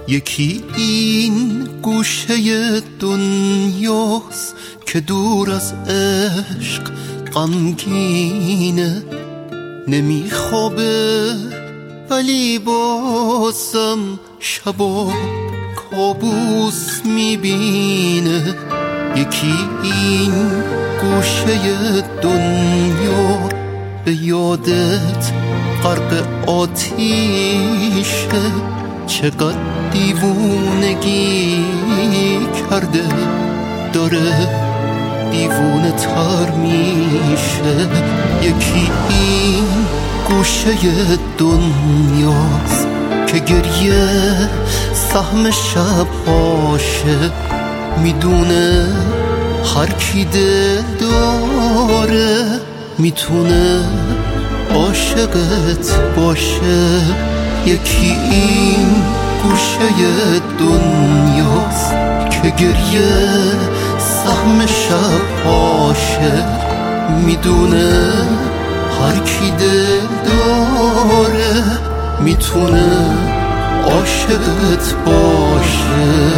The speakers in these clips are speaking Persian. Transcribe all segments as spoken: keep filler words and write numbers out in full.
یکی این گوشه دنیاست که دور از عشق غمگینه، نمیخوابه ولی بازم شبا کابوس میبینه. یکی این گوشه دنیا به یادت غرق آتیشه، چقدر دیوونگی کرده داره دیوونه تر میشه. یکی این گوشه دنیاست که گریه سهم شباشه، میدونه هر کی دل داره میتونه عاشقت باشه. یکی این گوشه دنیاست که گریه سهم شباشه، میدونه هر کی دل داره میتونه عاشقت باشه.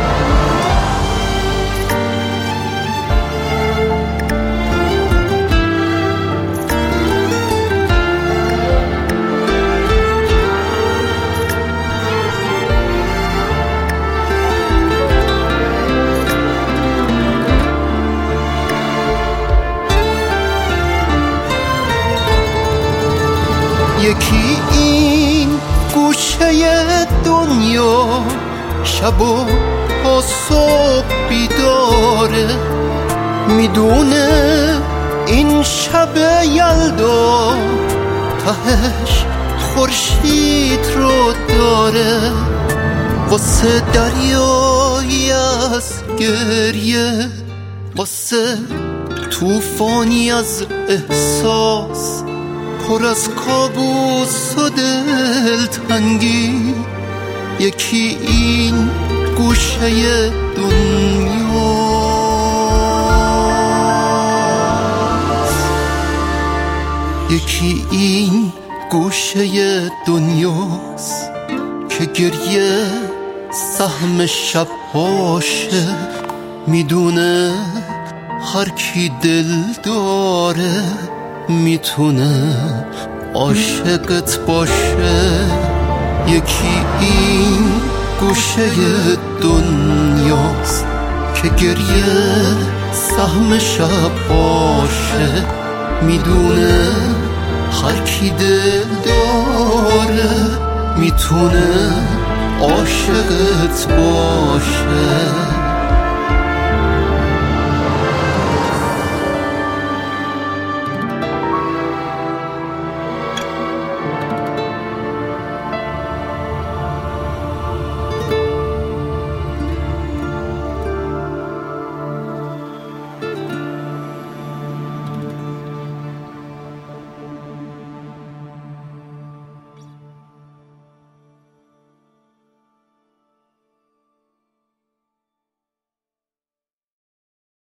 یکی این گوشه دنیا شبا تا صبح بیداره، میدونه این شب یلدا تهش خورشید رو داره. واسه دریایی از گریه، واسه توفانی از احساس، پر از کابوس و دلتنگی. یکی این گوشه دنیاست، یکی این گوشه دنیاست که گریه سهم شبهاشه، میدونه هر کی دل داره میتونه عاشقت باشه. یکی این گوشه دنیاست که گریه سهم شب باشه، میدونه هر کی دل داره میتونه عاشقت باشه.